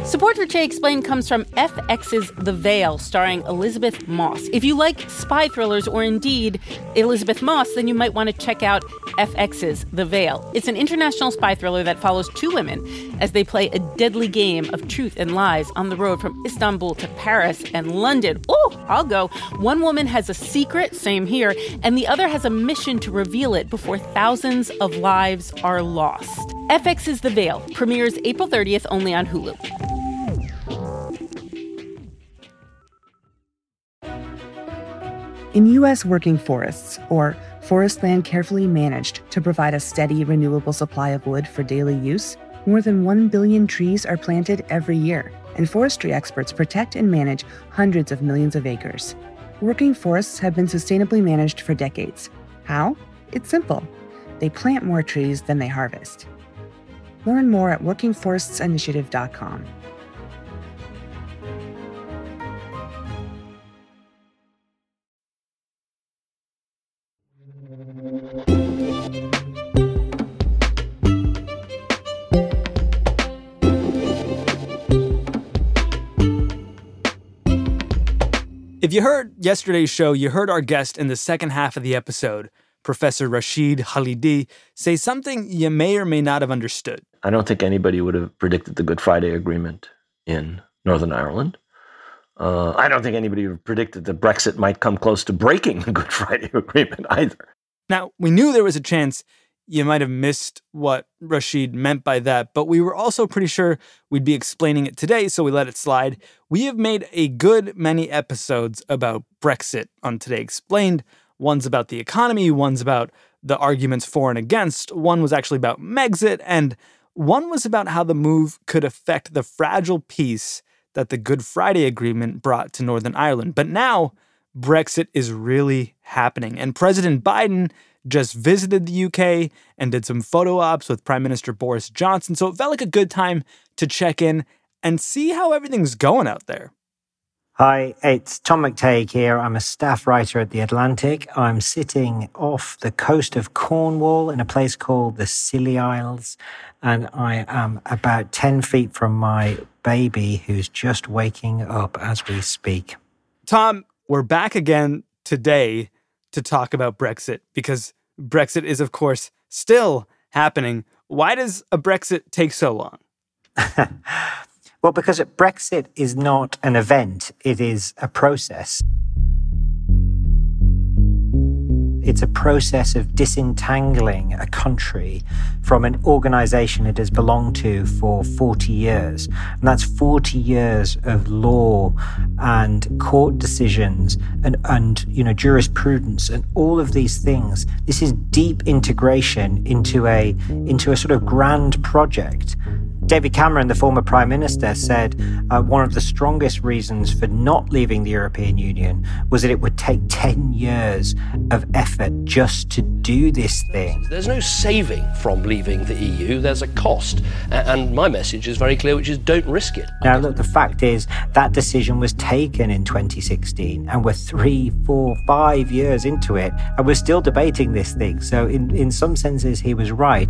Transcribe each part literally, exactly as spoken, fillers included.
Support for Che Explained comes from F X's The Veil, starring Elizabeth Moss. If you like spy thrillers or indeed Elizabeth Moss, then you might want to check out F X's The Veil. It's an international spy thriller that follows two women as they play a deadly game of truth and lies on the road from Istanbul to Paris and London. Oh, I'll go. One woman has a secret, same here, and the other has a mission to reveal it before thousands of lives are lost. F X's The Veil premieres April thirtieth only on Hulu. In U S working forests, or forest land carefully managed to provide a steady, renewable supply of wood for daily use, more than one billion trees are planted every year, and forestry experts protect and manage hundreds of millions of acres. Working forests have been sustainably managed for decades. How? It's simple. They plant more trees than they harvest. Learn more at working forests initiative dot com. If you heard yesterday's show, you heard our guest in the second half of the episode, Professor Rashid Khalidi, say something you may or may not have understood. I don't think anybody would have predicted the Good Friday Agreement in Northern Ireland. Uh, I don't think anybody would have predicted that Brexit might come close to breaking the Good Friday Agreement either. Now, we knew there was a chance you might have missed what Rashid meant by that, but we were also pretty sure we'd be explaining it today, so we let it slide. We have made a good many episodes about Brexit on Today Explained. One's about the economy, one's about the arguments for and against, one was actually about Megxit, and one was about how the move could affect the fragile peace that the Good Friday Agreement brought to Northern Ireland. But now, Brexit is really happening, and President Biden just visited the U K and did some photo ops with Prime Minister Boris Johnson, so it felt like a good time to check in and see how everything's going out there. Hi, it's Tom McTague here. I'm a staff writer at The Atlantic. I'm sitting off the coast of Cornwall in a place called the Scilly Isles, and I am about ten feet from my baby who's just waking up as we speak. Tom, we're back again today to talk about Brexit because Brexit is, of course, still happening. Why does a Brexit take so long? Well, because Brexit is not an event, it is a process. It's a process of disentangling a country from an organization it has belonged to for forty years. And that's forty years of law and court decisions and, and you know, jurisprudence and all of these things. This is deep integration into a, into a sort of grand project. David Cameron, the former Prime Minister, said uh, one of the strongest reasons for not leaving the European Union was that it would take ten years of effort just to do this thing. There's no saving from leaving the E U. There's a cost. And my message is very clear, which is don't risk it. Now, look, the fact is that decision was taken in twenty sixteen, and we're three, four, five years into it, and we're still debating this thing. So in, in some senses, he was right.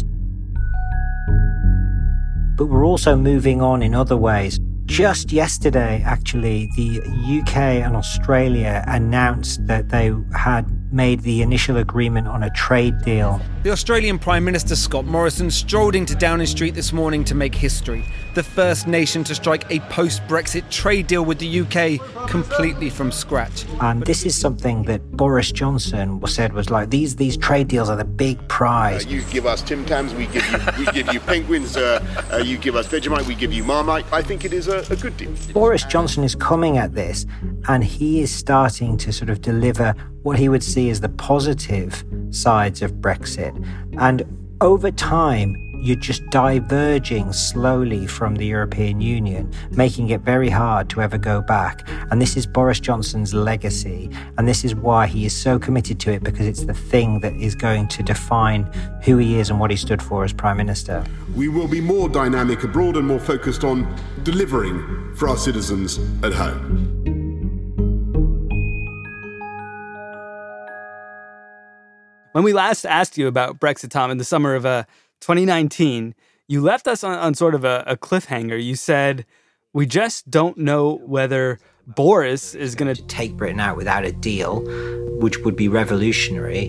But we're also moving on in other ways. Just yesterday, actually, the U K and Australia announced that they had made the initial agreement on a trade deal. The Australian Prime Minister Scott Morrison strolled into Downing Street this morning to make history. The first nation to strike a post-Brexit trade deal with the U K completely from scratch. And this is something that Boris Johnson said was like, these these trade deals are the big prize. Uh, you give us Tim Tams, we give you we give you penguins, uh, uh, you give us Vegemite, we give you Marmite. I think it is a, a good deal. Boris Johnson is coming at this, and he is starting to sort of deliver what he would see as the positive sides of Brexit. And over time, you're just diverging slowly from the European Union, making it very hard to ever go back. And this is Boris Johnson's legacy. And this is why he is so committed to it, because it's the thing that is going to define who he is and what he stood for as Prime Minister. We will be more dynamic abroad and more focused on delivering for our citizens at home. When we last asked you about Brexit, Tom, in the summer of uh, twenty nineteen, you left us on, on sort of a, a cliffhanger. You said, We just don't know whether Boris is going to take Britain out without a deal, which would be revolutionary,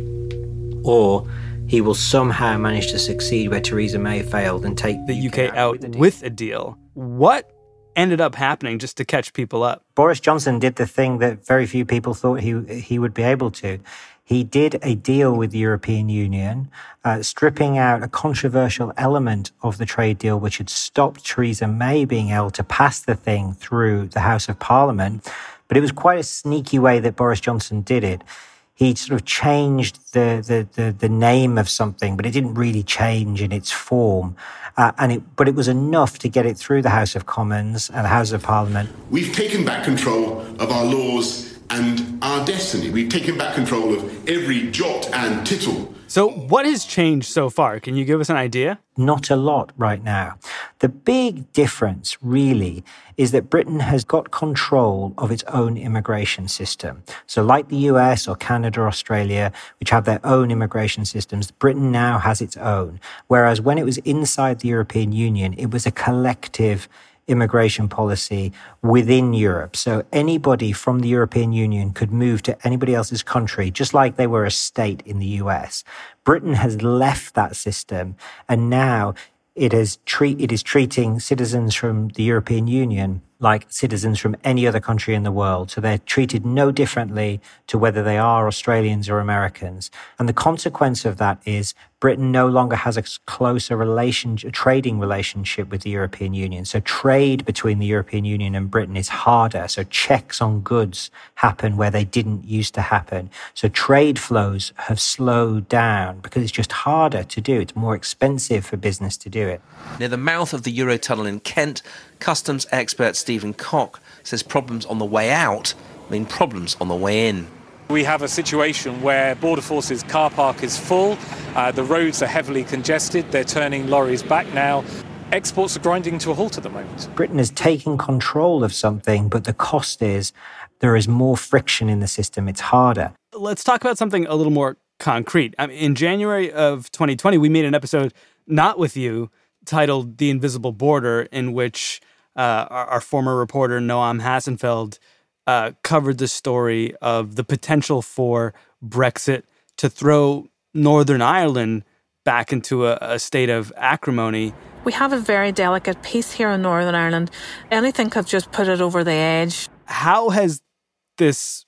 or he will somehow manage to succeed where Theresa May failed and take the U K out with a deal. What ended up happening, just to catch people up? Boris Johnson did the thing that very few people thought he he would be able to. He did a deal with the European Union, uh, stripping out a controversial element of the trade deal, which had stopped Theresa May being able to pass the thing through the House of Parliament. But it was quite a sneaky way that Boris Johnson did it. He sort of changed the, the, the, the name of something, but it didn't really change in its form. Uh, and it, but it was enough to get it through the House of Commons and the House of Parliament. We've taken back control of our laws and our destiny. We've taken back control of every jot and tittle. So what has changed so far? Can you give us an idea? Not a lot right now. The big difference, really, is that Britain has got control of its own immigration system. So like the U S or Canada or Australia, which have their own immigration systems, Britain now has its own. Whereas when it was inside the European Union, it was a collective immigration policy within Europe. So anybody from the European Union could move to anybody else's country, just like they were a state in the U S. Britain has left that system, and now it is treat it is treating citizens from the European Union like citizens from any other country in the world. So they're treated no differently to whether they are Australians or Americans. And the consequence of that is Britain no longer has a closer relation, a trading relationship with the European Union. So trade between the European Union and Britain is harder. So checks on goods happen where they didn't used to happen. So trade flows have slowed down because it's just harder to do. It's more expensive for business to do it. Near the mouth of the Eurotunnel in Kent, customs expert Stephen Cock says problems on the way out mean problems on the way in. We have a situation where Border Force's car park is full, uh, the roads are heavily congested, they're turning lorries back now. Exports are grinding to a halt at the moment. Britain is taking control of something, but the cost is there is more friction in the system. It's harder. Let's talk about something a little more concrete. I mean, in January of twenty twenty, we made an episode, not with you, titled The Invisible Border, in which uh, our, our former reporter Noam Hassenfeld uh, covered the story of the potential for Brexit to throw Northern Ireland back into a, a state of acrimony. We have a very delicate peace here in Northern Ireland. Anything could just put it over the edge. How has this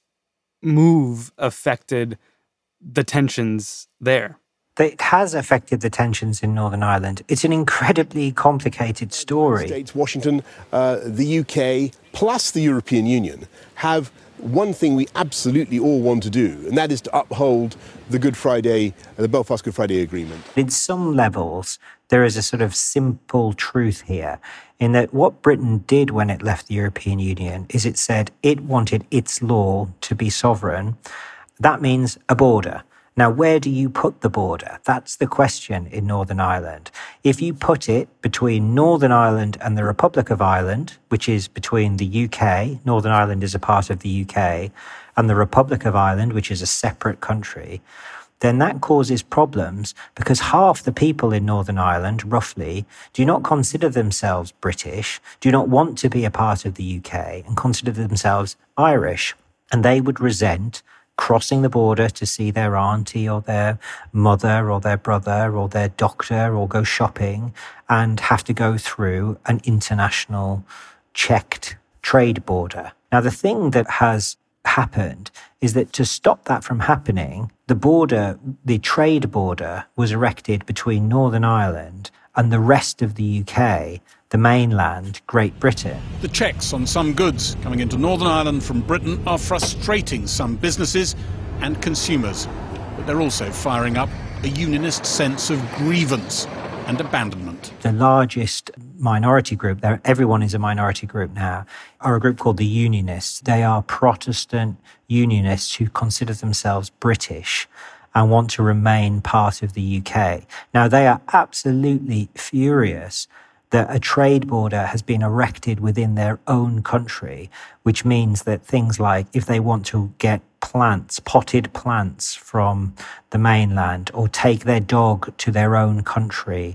move affected the tensions there? It has affected the tensions in Northern Ireland. It's an incredibly complicated story. States, Washington, uh, the U K, plus the European Union have one thing we absolutely all want to do, and that is to uphold the Good Friday, the Belfast Good Friday Agreement. In some levels, there is a sort of simple truth here, in that what Britain did when it left the European Union is it said it wanted its law to be sovereign. That means a border. Now, where do you put the border? That's the question in Northern Ireland. If you put it between Northern Ireland and the Republic of Ireland, which is between the U K, Northern Ireland is a part of the U K, and the Republic of Ireland, which is a separate country, then that causes problems because half the people in Northern Ireland, roughly, do not consider themselves British, do not want to be a part of the U K, and consider themselves Irish. And they would resent crossing the border to see their auntie or their mother or their brother or their doctor or go shopping and have to go through an international checked trade border. Now, the thing that has happened is that to stop that from happening, the border, the trade border, was erected between Northern Ireland and the rest of the U K, the mainland, Great Britain. The checks on some goods coming into Northern Ireland from Britain are frustrating some businesses and consumers, but they're also firing up a unionist sense of grievance and abandonment. The largest minority group, there, everyone is a minority group now, are a group called the Unionists. They are Protestant unionists who consider themselves British and want to remain part of the U K. Now, they are absolutely furious that a trade border has been erected within their own country, which means that things like if they want to get plants, potted plants from the mainland, or take their dog to their own country,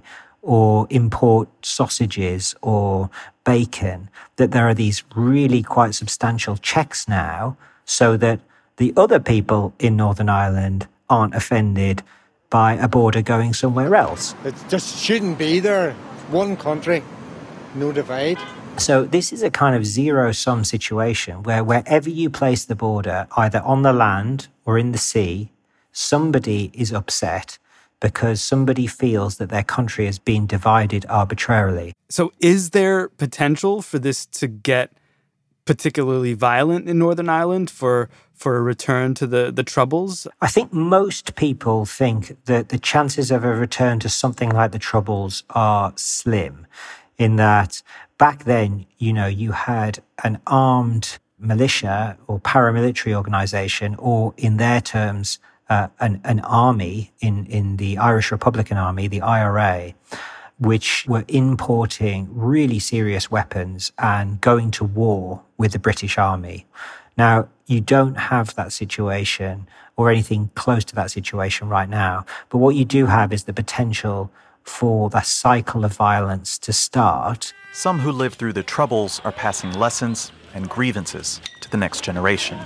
or import sausages or bacon, that there are these really quite substantial checks now so that the other people in Northern Ireland aren't offended by a border going somewhere else. It just shouldn't be there. One country, no divide. So this is a kind of zero-sum situation where wherever you place the border, either on the land or in the sea, somebody is upset because somebody feels that their country has been divided arbitrarily. So is there potential for this to get particularly violent in Northern Ireland for for a return to the, the Troubles? I think most people think that the chances of a return to something like the Troubles are slim, in that back then, you know, you had an armed militia or paramilitary organization, or in their terms, uh, an, an army in, in the Irish Republican Army, the I R A, which were importing really serious weapons and going to war with the British Army. Now, you don't have that situation or anything close to that situation right now. But what you do have is the potential for the cycle of violence to start. Some who lived through the Troubles are passing lessons and grievances to the next generation.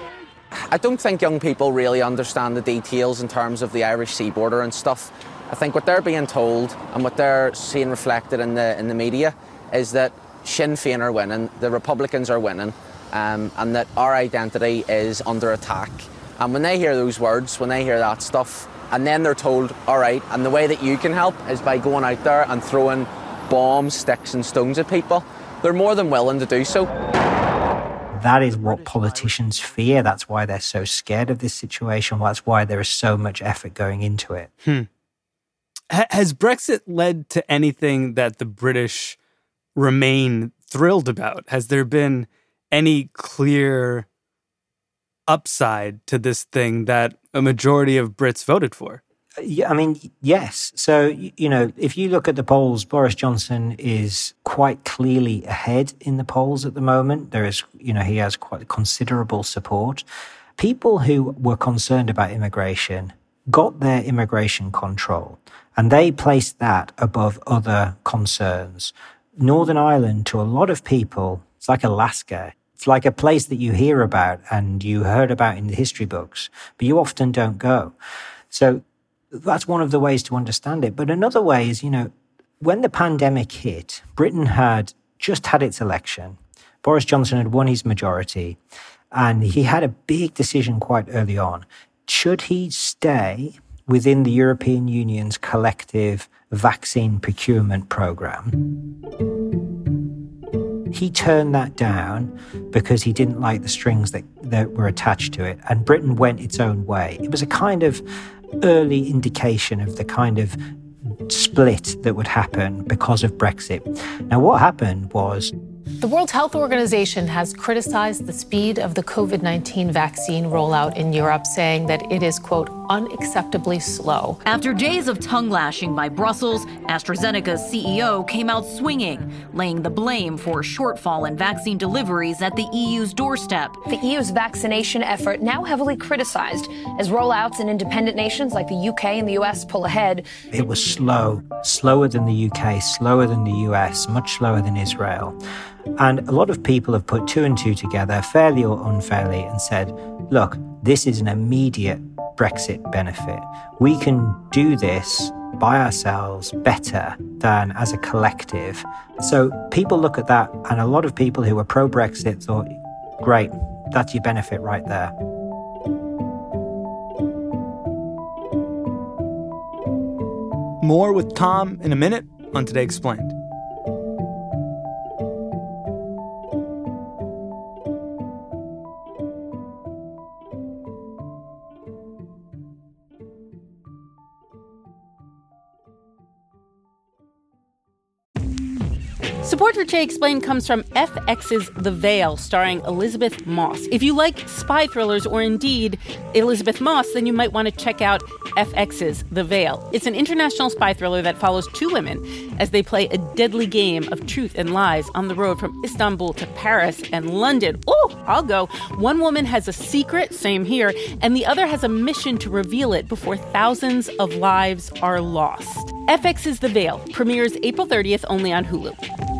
I don't think young people really understand the details in terms of the Irish sea border and stuff. I think what they're being told and what they're seeing reflected in the in the media is that Sinn Féin are winning, the Republicans are winning, um, and that our identity is under attack. And when they hear those words, when they hear that stuff, and then they're told, all right, and the way that you can help is by going out there and throwing bombs, sticks and stones at people, they're more than willing to do so. That is what politicians fear. That's why they're so scared of this situation. That's why there is so much effort going into it. Hmm. Has Brexit led to anything that the British remain thrilled about? Has there been any clear upside to this thing that a majority of Brits voted for? Yeah, I mean, yes. So, you know, if you look at the polls, Boris Johnson is quite clearly ahead in the polls at the moment. There is, you know, he has quite considerable support. People who were concerned about immigration got their immigration control, and they placed that above other concerns. Northern Ireland, to a lot of people, it's like Alaska. It's like a place that you hear about and you heard about in the history books, but you often don't go. So that's one of the ways to understand it. But another way is, you know, when the pandemic hit, Britain had just had its election. Boris Johnson had won his majority, and he had a big decision quite early on. Should he stay within the European Union's collective vaccine procurement program? He turned that down because he didn't like the strings that, that were attached to it, and Britain went its own way. It was a kind of early indication of the kind of split that would happen because of Brexit. Now, what happened was the World Health Organization has criticized the speed of the COVID nineteen vaccine rollout in Europe, saying that it is, quote, unacceptably slow. After days of tongue-lashing by Brussels, AstraZeneca's C E O came out swinging, laying the blame for a shortfall in vaccine deliveries at the E U's doorstep. The E U's vaccination effort now heavily criticized as rollouts in independent nations like the U K and the U S pull ahead. It was slow, slower than the U K, slower than the U S, much slower than Israel. And a lot of people have put two and two together, fairly or unfairly, and said, look, this is an immediate Brexit benefit. We can do this by ourselves better than as a collective. So people look at that, and a lot of people who were pro-Brexit thought, great, that's your benefit right there. More with Tom in a minute on Today Explained. Support for Today Explained comes from F X's The Veil, starring Elizabeth Moss. If you like spy thrillers or indeed Elizabeth Moss, then you might want to check out F X's The Veil. It's an international spy thriller that follows two women as they play a deadly game of truth and lies on the road from Istanbul to Paris and London. Oh, I'll go. One woman has a secret, same here, and the other has a mission to reveal it before thousands of lives are lost. F X's The Veil premieres April thirtieth only on Hulu.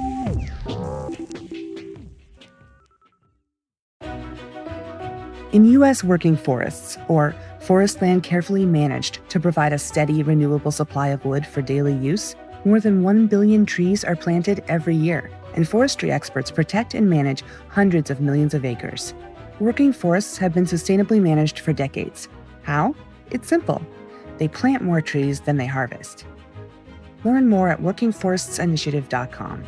In U S working forests, or forest land carefully managed to provide a steady, renewable supply of wood for daily use, more than one billion trees are planted every year, and forestry experts protect and manage hundreds of millions of acres. Working forests have been sustainably managed for decades. How? It's simple. They plant more trees than they harvest. Learn more at working forests initiative dot com.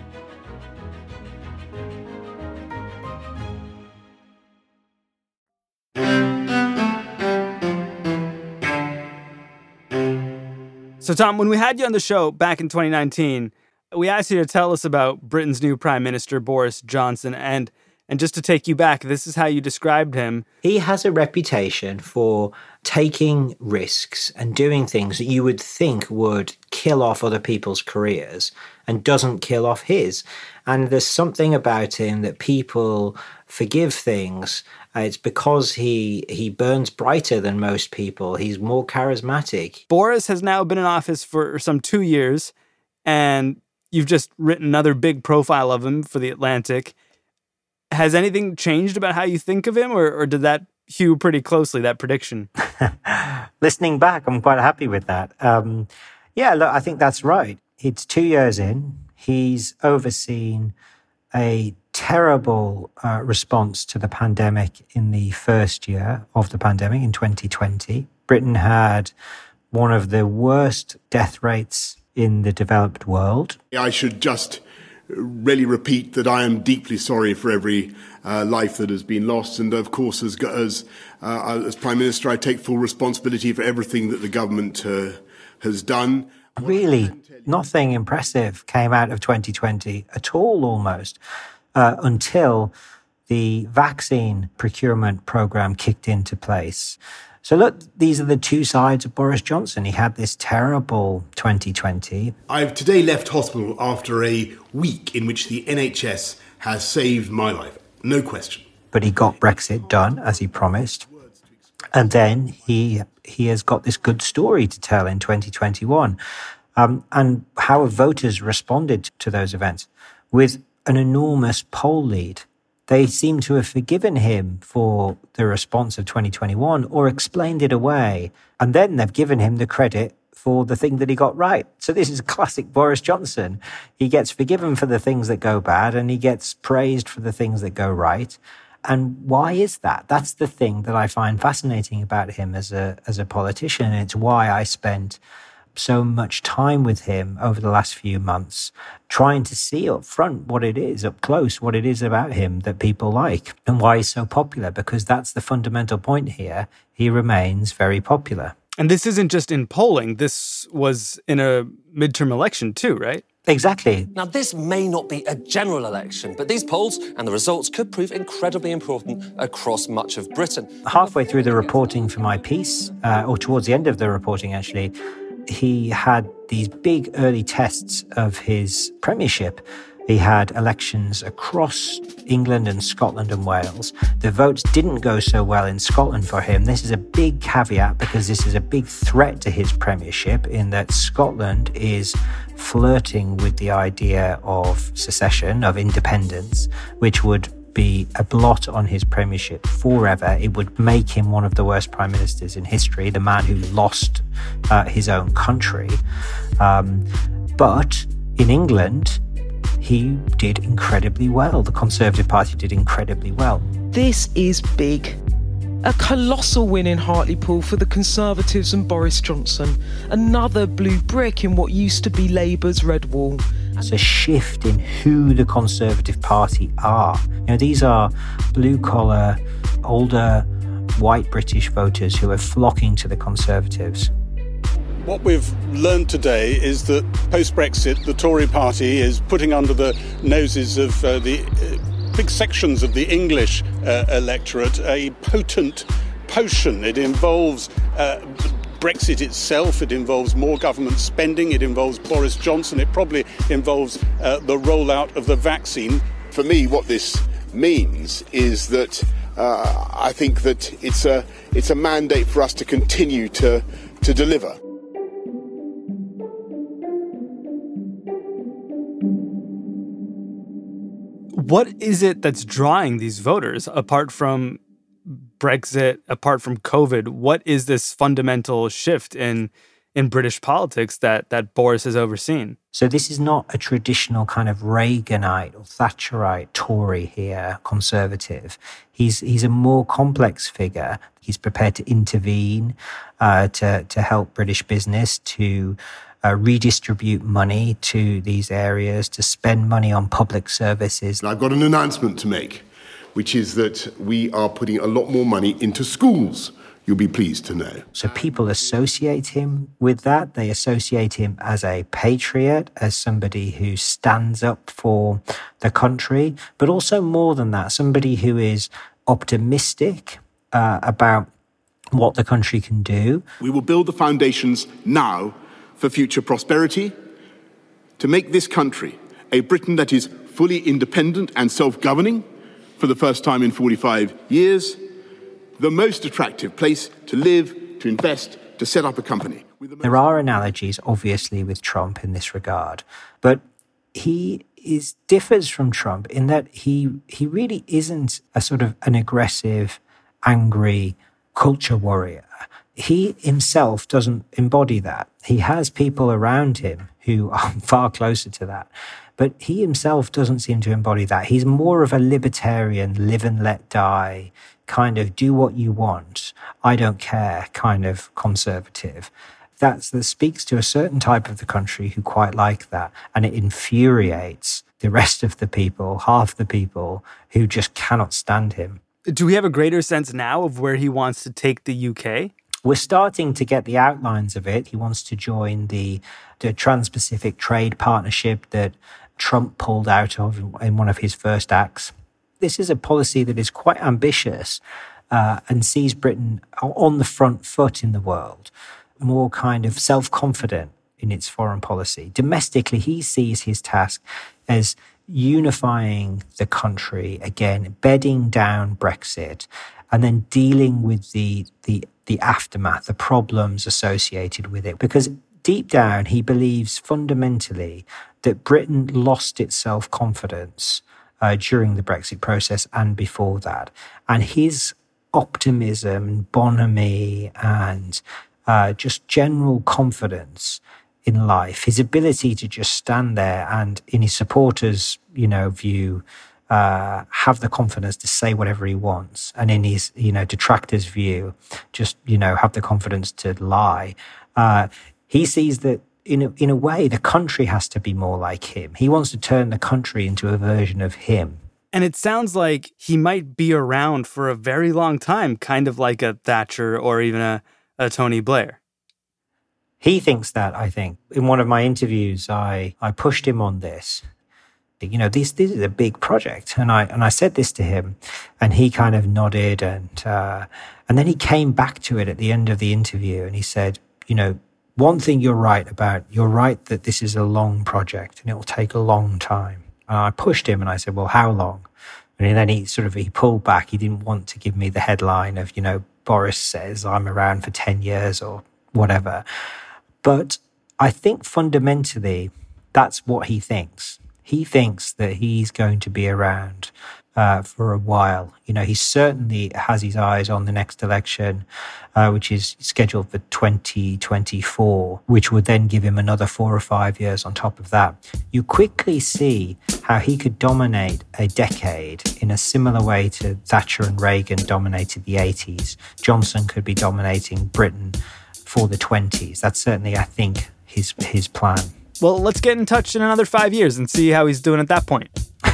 So, Tom, when we had you on the show back in twenty nineteen, we asked you to tell us about Britain's new Prime Minister, Boris Johnson. And and just to take you back, this is how you described him. He has a reputation for taking risks and doing things that you would think would kill off other people's careers and doesn't kill off his. And there's something about him that people forgive things. Uh, it's because he he burns brighter than most people. He's more charismatic. Boris has now been in office for some two years, and you've just written another big profile of him for The Atlantic. Has anything changed about how you think of him, or, or did that hew pretty closely, that prediction? Listening back, I'm quite happy with that. Um, yeah, look, I think that's right. It's two years in. He's overseen a terrible uh, response to the pandemic in the first year of the pandemic in twenty twenty. Britain had one of the worst death rates in the developed world. I should just really repeat that I am deeply sorry for every uh, life that has been lost. And of course, as, as, uh, as Prime Minister, I take full responsibility for everything that the government uh, has done. Really, nothing impressive came out of twenty twenty at all, almost, uh, until the vaccine procurement program kicked into place. So look, these are the two sides of Boris Johnson. He had this terrible twenty twenty. I've today left hospital after a week in which the N H S has saved my life. No question. But he got Brexit done, as he promised. And then he he has got this good story to tell in twenty twenty-one. Um, and how have voters responded to those events? With an enormous poll lead. They seem to have forgiven him for the response of twenty twenty-one or explained it away. And then they've given him the credit for the thing that he got right. So this is classic Boris Johnson. He gets forgiven for the things that go bad and he gets praised for the things that go right. And why is that? That's the thing that I find fascinating about him as a as a politician. It's why I spent so much time with him over the last few months, trying to see up front what it is, up close, what it is about him that people like and why he's so popular, because that's the fundamental point here. He remains very popular. And this isn't just in polling. This was in a midterm election too, right? Exactly. Now, this may not be a general election, but these polls and the results could prove incredibly important across much of Britain. Halfway through the reporting for my piece, uh, or towards the end of the reporting, actually, he had these big early tests of his premiership. He had elections across England and Scotland and Wales. The votes didn't go so well in Scotland for him. This is a big caveat because this is a big threat to his premiership in that Scotland is flirting with the idea of secession, of independence, which would be a blot on his premiership forever. It would make him one of the worst prime ministers in history, the man who lost uh, his own country. Um, but in England, he did incredibly well. The Conservative Party did incredibly well. This is big. A colossal win in Hartlepool for the Conservatives and Boris Johnson. Another blue brick in what used to be Labour's red wall. It's a shift in who the Conservative Party are. You know, these are blue-collar, older, white British voters who are flocking to the Conservatives. What we've learned today is that post-Brexit, the Tory party is putting under the noses of uh, the uh, big sections of the English uh, electorate a potent potion. It involves uh, Brexit itself, it involves more government spending, it involves Boris Johnson, it probably involves uh, the rollout of the vaccine. For me, what this means is that uh, I think that it's a it's a mandate for us to continue to to deliver. What is it that's drawing these voters, apart from Brexit, apart from COVID? What is this fundamental shift in in British politics that that Boris has overseen? So this is not a traditional kind of Reaganite or Thatcherite Tory here, conservative. He's he's a more complex figure. He's prepared to intervene, uh, to to help British business, to uh, redistribute money to these areas, to spend money on public services. I've got an announcement to make, which is that we are putting a lot more money into schools. You'll be pleased to know. So people associate him with that. They associate him as a patriot, as somebody who stands up for the country, but also more than that, somebody who is optimistic uh, about what the country can do. We will build the foundations now for future prosperity, to make this country a Britain that is fully independent and self-governing for the first time in forty-five years, the most attractive place to live, to invest, to set up a company. There are analogies, obviously, with Trump in this regard, but he is differs from Trump in that he he really isn't a sort of an aggressive, angry culture warrior. He himself doesn't embody that. He has people around him who are far closer to that. But he himself doesn't seem to embody that. He's more of a libertarian, live and let die, kind of do what you want, I don't care kind of conservative. That's, that speaks to a certain type of the country who quite like that. And it infuriates the rest of the people, half the people, who just cannot stand him. Do we have a greater sense now of where he wants to take the U K? We're starting to get the outlines of it. He wants to join the, the Trans-Pacific Trade Partnership that Trump pulled out of in one of his first acts. This is a policy that is quite ambitious uh, and sees Britain on the front foot in the world, more kind of self-confident in its foreign policy. Domestically, he sees his task as unifying the country again, bedding down Brexit, and then dealing with the the the aftermath, the problems associated with it. Because deep down, he believes fundamentally that Britain lost its self-confidence uh, during the Brexit process and before that. And his optimism and bonhomie and uh, just general confidence in life, his ability to just stand there and, in his supporters' you know, view, Uh, have the confidence to say whatever he wants, and in his, you know, detractors' view, just, you know, have the confidence to lie. Uh, he sees that in a, in a way, the country has to be more like him. He wants to turn the country into a version of him. And it sounds like he might be around for a very long time, kind of like a Thatcher or even a, a Tony Blair. He thinks that, I think. In one of my interviews, I, I pushed him on this. You know, this this is a big project, and I and I said this to him, and he kind of nodded, and uh, and then he came back to it at the end of the interview, and he said, you know, one thing you're right about, you're right that this is a long project, and it will take a long time. And I pushed him, and I said, well, how long? And then he sort of he pulled back. He didn't want to give me the headline of, you know, Boris says I'm around for ten years or whatever. But I think fundamentally that's what he thinks. He thinks that he's going to be around uh, for a while. You know, he certainly has his eyes on the next election, uh, which is scheduled for twenty twenty-four, which would then give him another four or five years on top of that. You quickly see how he could dominate a decade in a similar way to Thatcher and Reagan dominated the eighties. Johnson could be dominating Britain for the twenties. That's certainly, I think, his his plan. Well, let's get in touch in another five years and see how he's doing at that point.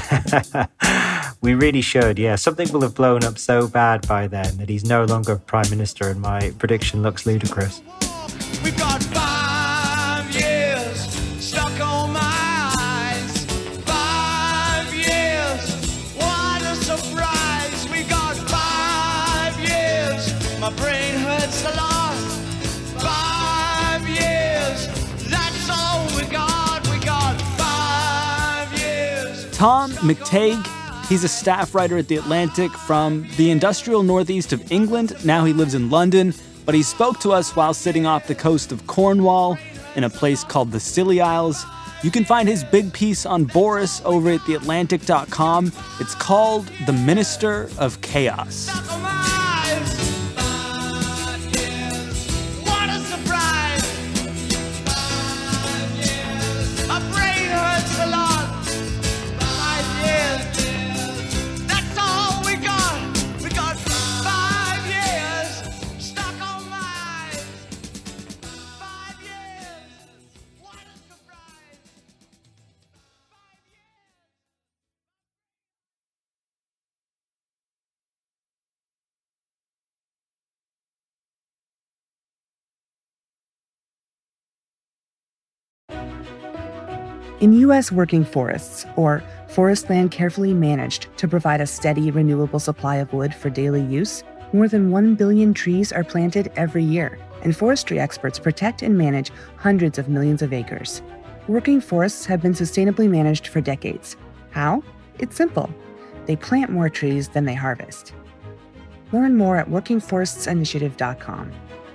We really should, yeah. Something will have blown up so bad by then that he's no longer Prime Minister, and my prediction looks ludicrous. We've got five years stuck on my eyes. Five years, what a surprise. We got five years, my brain hurts a lot. Five years, that's all we got. We got five years. Tom McTague, he's a staff writer at The Atlantic from the industrial northeast of England. Now he lives in London, but he spoke to us while sitting off the coast of Cornwall in a place called the Scilly Isles. You can find his big piece on Boris over at the atlantic dot com. It's called The Minister of Chaos. What a surprise! My brain hurts a lot. Five years. That's all we got. We got five years stuck on my eyes. Five years. What a surprise! In U S working forests, or forest land carefully managed to provide a steady, renewable supply of wood for daily use, more than one billion trees are planted every year, and forestry experts protect and manage hundreds of millions of acres. Working forests have been sustainably managed for decades. How? It's simple. They plant more trees than they harvest. Learn more at working forests initiative dot com.